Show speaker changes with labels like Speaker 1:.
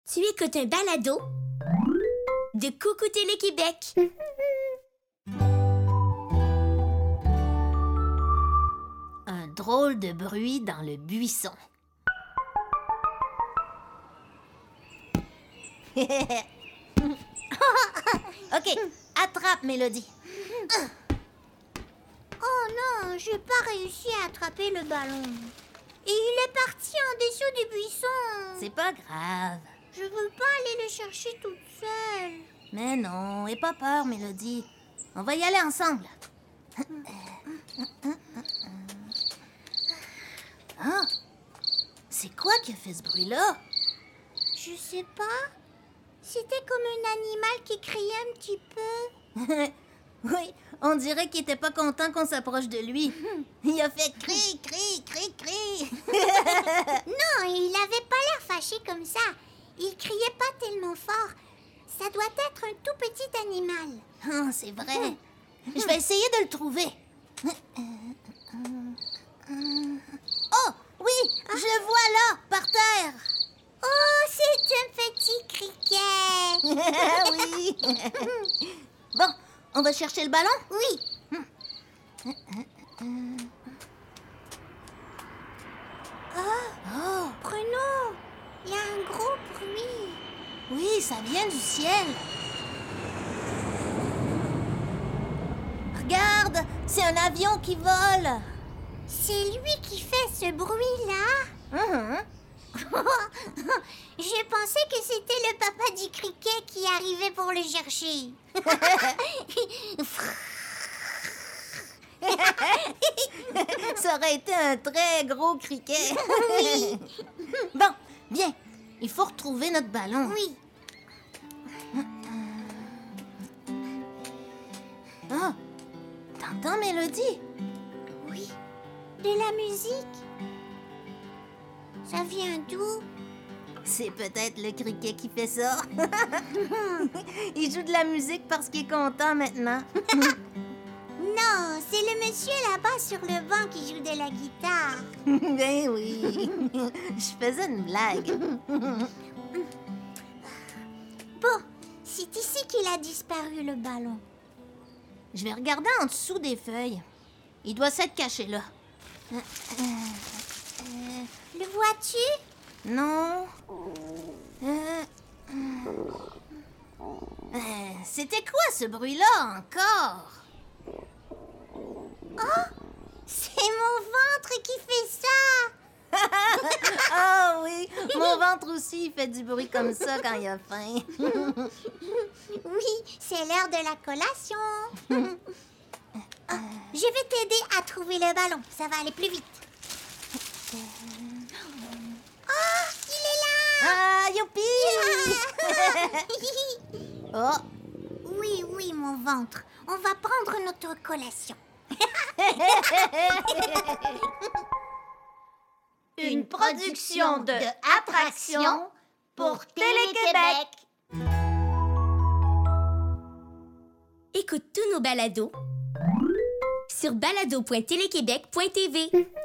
Speaker 1: Tu écoutes un balado de Coucou Télé-Québec.
Speaker 2: Un drôle de bruit dans le buisson. OK, attrape, Mélodie.
Speaker 3: Oh non, j'ai pas réussi à attraper le ballon. Et il est parti en dessous du buisson.
Speaker 2: C'est pas grave.
Speaker 3: Je veux pas aller le chercher toute seule.
Speaker 2: Mais non, aie pas peur, Mélodie. On va y aller ensemble. Ah, c'est quoi qui a fait ce bruit-là?
Speaker 3: Je sais pas. C'était comme un animal qui criait un petit peu.
Speaker 2: Oui, on dirait qu'il était pas content qu'on s'approche de lui. Il a fait cri, cri, cri, cri.
Speaker 3: Non, il avait pas l'air fâché comme ça. Il criait pas tellement fort. Ça doit être un tout petit animal.
Speaker 2: Ah, c'est vrai. Je vais essayer de le trouver. Oh, oui, je le vois là, par terre.
Speaker 3: Oh, c'est un petit criquet.
Speaker 2: Oui. Bon, on va chercher le ballon?
Speaker 3: Oui.
Speaker 2: Oh,
Speaker 3: Bruno, il y a un gros bruit.
Speaker 2: oui, ça vient du ciel. Regarde, c'est un avion qui vole.
Speaker 3: C'est lui qui fait ce bruit-là. J'ai pensé que c'était le papa du criquet qui arrivait pour le chercher.
Speaker 2: Ça aurait été un très gros criquet. Bon, viens, il faut retrouver notre ballon.
Speaker 3: Oui.
Speaker 2: Ah, t'entends, Mélodie?
Speaker 3: Oui. De la musique. Ça vient d'où?
Speaker 2: C'est peut-être le criquet qui fait ça. Il joue de la musique parce qu'il est content maintenant.
Speaker 3: Non, c'est le monsieur là-bas sur le banc qui joue de la guitare.
Speaker 2: Ben oui, je faisais une blague.
Speaker 3: Bon, c'est ici qu'il a disparu le ballon.
Speaker 2: Je vais regarder en dessous des feuilles. Il doit s'être caché là.
Speaker 3: Le vois-tu?
Speaker 2: Non. C'était quoi ce bruit-là encore?
Speaker 3: Oh, c'est mon ventre qui fait ça.
Speaker 2: Ah oui, mon ventre aussi il fait du bruit comme ça quand il a faim.
Speaker 3: Oui, c'est l'heure de la collation. Je vais t'aider à trouver le ballon. Ça va aller plus vite. Oh, il est là!
Speaker 2: Ah, youpi! Oh,
Speaker 3: Oui, oui, mon ventre. On va prendre notre collation.
Speaker 2: une production de Attraction pour Télé-Québec.
Speaker 1: Écoute tous nos balados sur balado.téléquébec.tv.